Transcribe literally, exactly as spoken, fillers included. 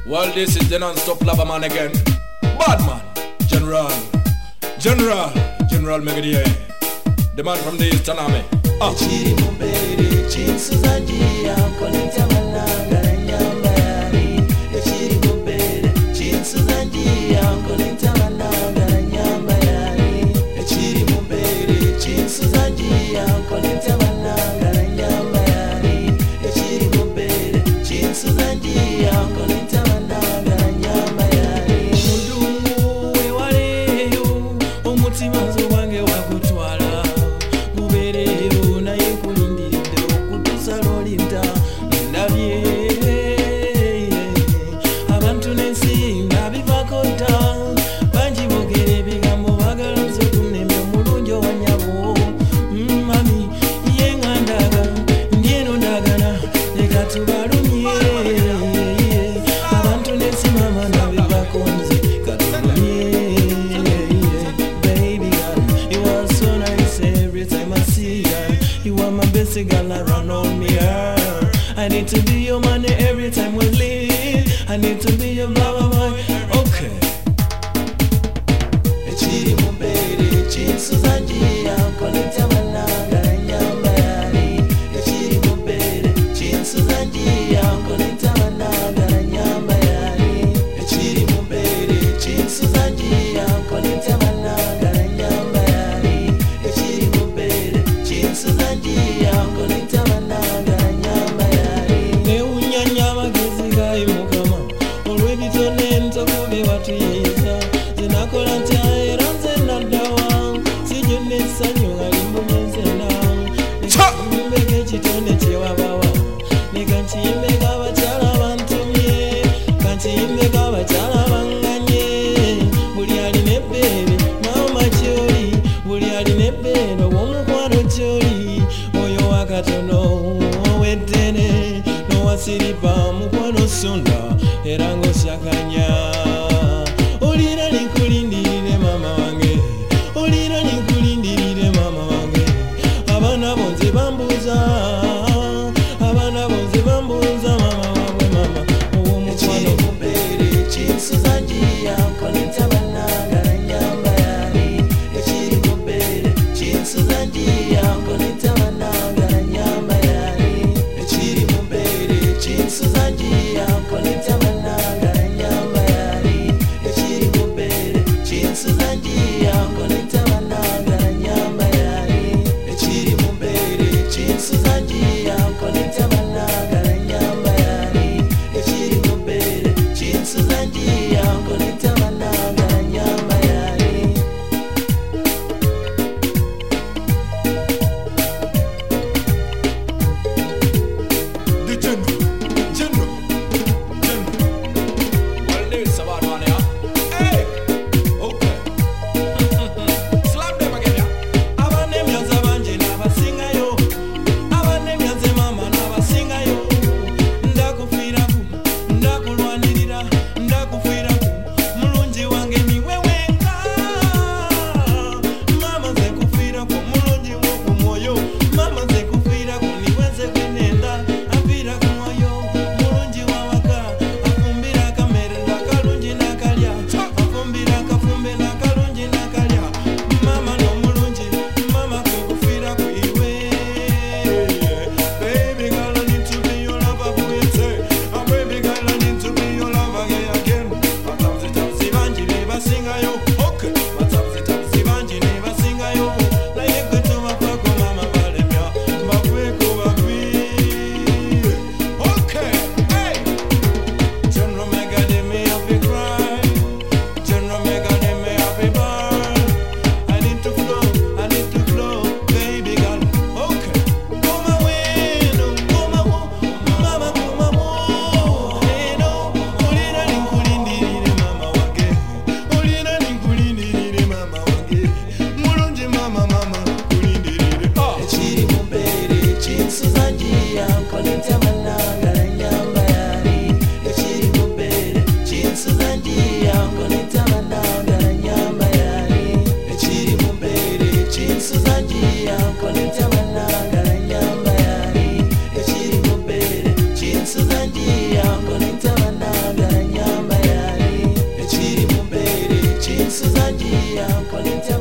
Well, this is the non-stop lava man again. Bad man, General, General, General Megadia, the man from the Eastern Army. Ah. Girl around on me, girl. I need to be your money every time we leave. I need to be your blah blah blah. Okay. Echiri mumbere, chinsu zanjia, koleta malanga nyamba yari. Echiri mumbere, chinsu zanjia, koleta malanga nyamba yari. Echiri mumbere, chinsu zanjia, koleta malanga nyamba yari. Echiri mumbere, chinsu zanjia. Siripa mukwano sunda erango shakanya olira ninkulindirire mama wange olira ninkulindirire mama wange abana bonze bambuza abana bonze bambuza mama wabwe mama uwo mukwano mumbere chinsu zanjia koleta bananga nyamba yari echiri mumbere chinsu zanjia koleta bananga nyamba yari echiri mumbere chinsu zanjia koleta bananga nyamba magia, kunitia